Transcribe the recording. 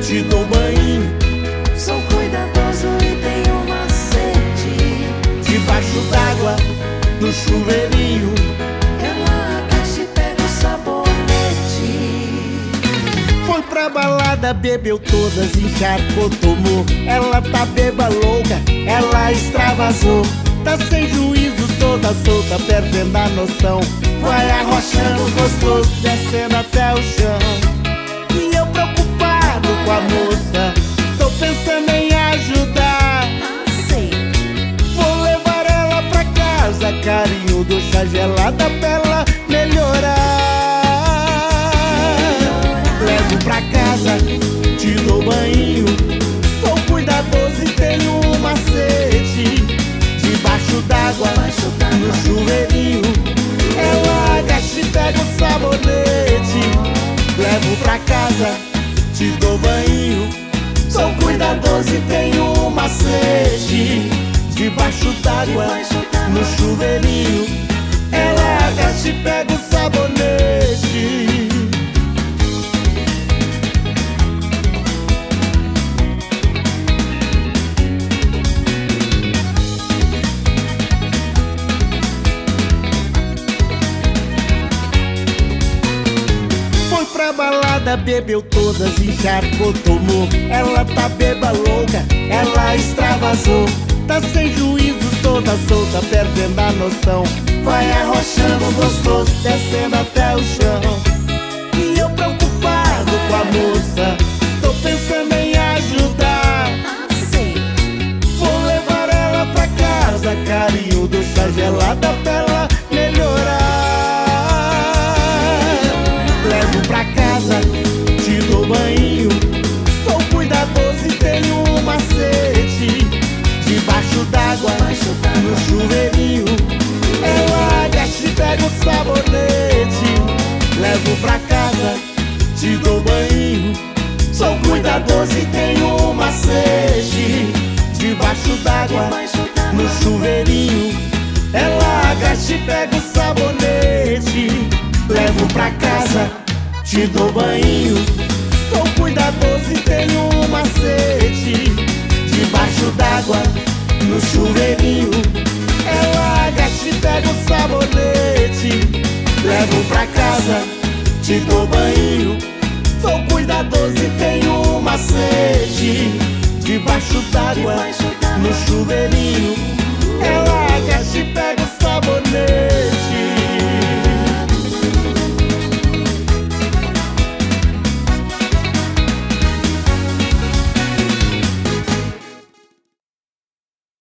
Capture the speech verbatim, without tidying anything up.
te dou banho. Sou cuidadoso e tenho macete. Debaixo d'água, no chuveirinho, Ela aquece e pega o sabonete. foi pra balada, bebeu todas, encharcou, tomou. Ela tá beba louca, ela extravasou. Tá sem juízo, toda solta, perdendo a noção. Vai arrochando gostoso, descendo até o chão. E eu preocupado com a moça, tô pensando em ajudar. Sei. Vou levar ela pra casa, carinho do chá gelada pra ela melhorar. Levo pra casa, te dou banho. Sou cuidadoso e tenho um macete. Debaixo d'água, no chuveirinho, ela agacha e pega o sabonete. Levo pra casa, te dou banho. Sou cuidadoso e tenho um macete. Debaixo d'água, no chuveirinho, ela agacha e pega o sabonete. Foi pra balada, bebeu todas, encharcou, tomou. Ela tá beba louca, ela extravasou. Tá sem juízo, toda solta, perdendo a noção. Vai arrochando gostoso, descendo até o chão. E eu preocupado com a moça, tô pensando em ajudar. Sei. Vou levar ela pra casa, carinho do chá gelada pra ela melhorar. Levo pra casa, te dou banho. Sou cuidadoso e tenho um macete. Debaixo d'água, no chuveirinho, ela agacha e pega o sabonete. Levo pra casa, te dou banho. Sou cuidadoso e tenho um macete. Debaixo d'água, no chuveirinho, ela agacha e pega o sabonete. Levo pra casa, te dou banho. Sou cuidadoso e tenho um macete. Debaixo d'água, no chuveirinho, ela agacha e pega o sabonete. Levo pra casa, te dou banho. Sou cuidadoso e tenho um macete. Debaixo d'água, no chuveirinho,